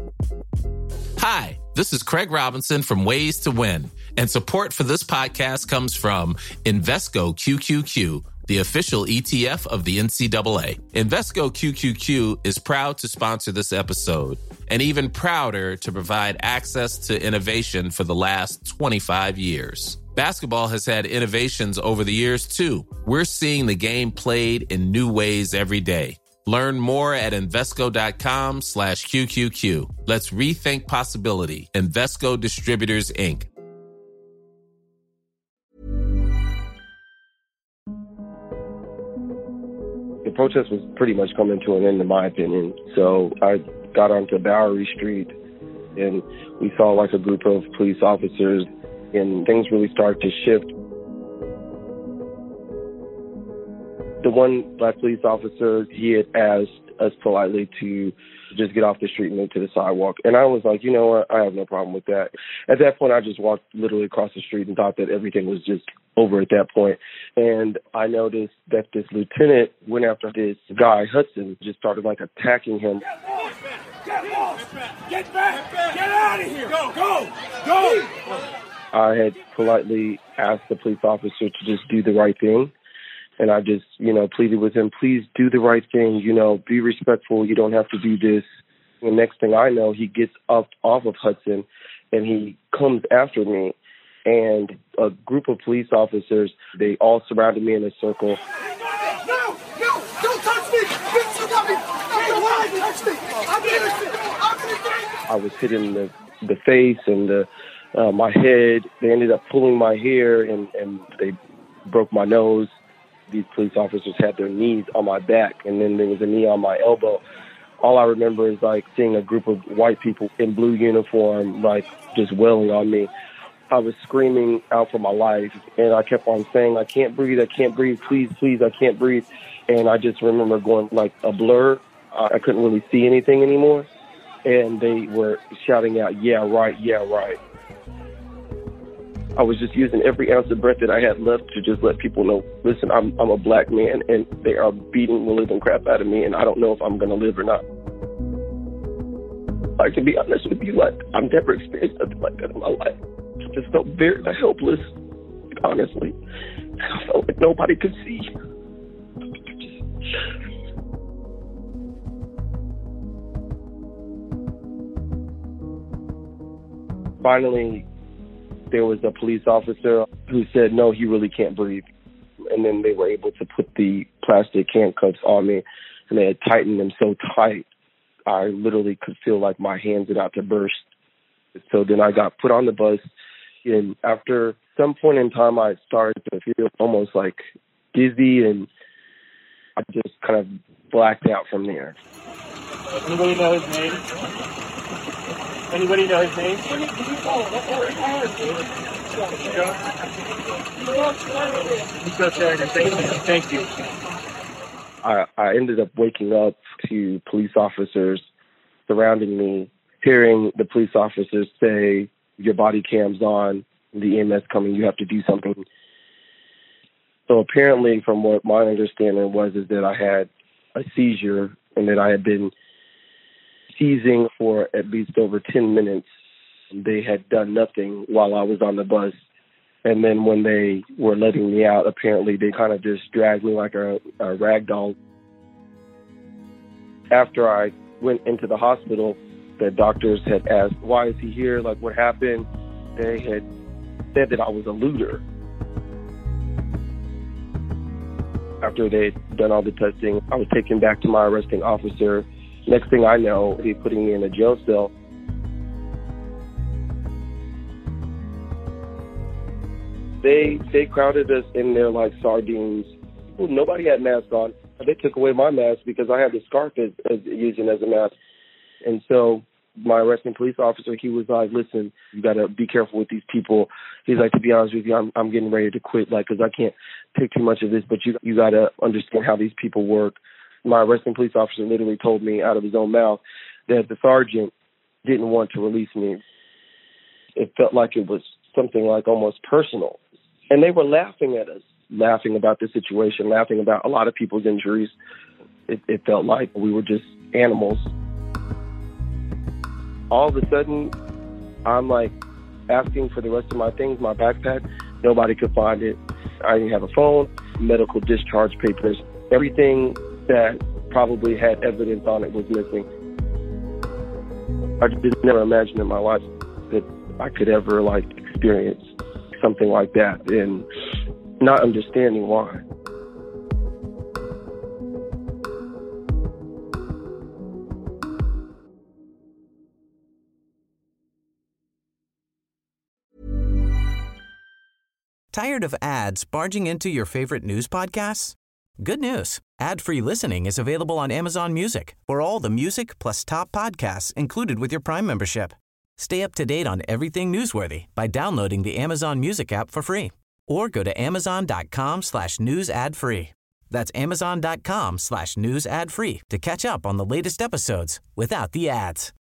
Hi, this is Craig Robinson from Ways to Win, and support for this podcast comes from Invesco QQQ, the official ETF of the NCAA. Invesco QQQ is proud to sponsor this episode, and even prouder to provide access to innovation for the last 25 years. Basketball has had innovations over the years, too. We're seeing the game played in new ways every day. Learn more at Invesco.com/QQQ. Let's rethink possibility. Invesco Distributors, Inc. The protest was pretty much coming to an end, in my opinion. So I got onto Bowery Street, and we saw like a group of police officers, and things really started to shift. The one black police officer, he had asked us politely to just get off the street and move to the sidewalk. And I was like, you know what, I have no problem with that. At that point, I just walked literally across the street and thought that everything was just over at that point. And I noticed that this lieutenant went after this guy, Hudson, just started like attacking him. Get off! Get back! Get out of here! Go! I had politely asked the police officer to just do the right thing. And I just, pleaded with him, please do the right thing, be respectful. You don't have to do this. The next thing I know, he gets up off of Hudson and he comes after me. And a group of police officers, they all surrounded me in a circle. No, don't touch me! Don't touch me! I'm innocent! I was hit in the face and my head. They ended up pulling my hair and they broke my nose. These police officers had their knees on my back, and then there was a knee on my elbow. All I remember is seeing a group of white people in blue uniform, just wailing on me. I was screaming out for my life, and I kept on saying, I can't breathe, please, I can't breathe. And I just remember going like a blur. I couldn't really see anything anymore. And they were shouting out, yeah, right. I was just using every ounce of breath that I had left to just let people know, listen, I'm a black man, and they are beating the living crap out of me, and I don't know if I'm going to live or not. To be honest with you, I've never experienced something like that in my life. I just felt very helpless, honestly. I felt like nobody could see. Finally, there was a police officer who said, no, he really can't breathe. And then they were able to put the plastic handcuffs on me, and they had tightened them so tight, I literally could feel like my hands had about to burst. So then I got put on the bus, and after some point in time, I started to feel almost dizzy, and I just kind of blacked out from there. Anybody know his name? Thank you. I ended up waking up to police officers surrounding me, hearing the police officers say, your body cam's on, the EMS coming, you have to do something. So apparently, from what my understanding was, is that I had a seizure and that I had been seizing for at least over 10 minutes. They had done nothing while I was on the bus. And then when they were letting me out, apparently they kind of just dragged me like a rag doll. After I went into the hospital, the doctors had asked, why is he here? What happened? They had said that I was a looter. After they'd done all the testing, I was taken back to my arresting officer. Next thing I know, he's putting me in a jail cell. They crowded us in there like sardines. Nobody had masks on. They took away my mask because I had the scarf as using as a mask. And so my arresting police officer, he was like, listen, you got to be careful with these people. He's like, to be honest with you, I'm getting ready to quit, because I can't take too much of this, but you got to understand how these people work. My arresting police officer literally told me out of his own mouth that the sergeant didn't want to release me. It felt like it was something almost personal. And they were laughing at us, laughing about the situation, laughing about a lot of people's injuries. It felt like we were just animals. all of a sudden, I'm like asking for the rest of my things, my backpack. Nobody could find it. I didn't have a phone, medical discharge papers. Everything that probably had evidence on it was missing. I just never imagined in my life that I could ever experience something like that, and not understanding why. Tired of ads barging into your favorite news podcasts? Good news. Ad-free listening is available on Amazon Music for all the music plus top podcasts included with your Prime membership. Stay up to date on everything newsworthy by downloading the Amazon Music app for free or go to amazon.com/news ad free. That's amazon.com/news ad free to catch up on the latest episodes without the ads.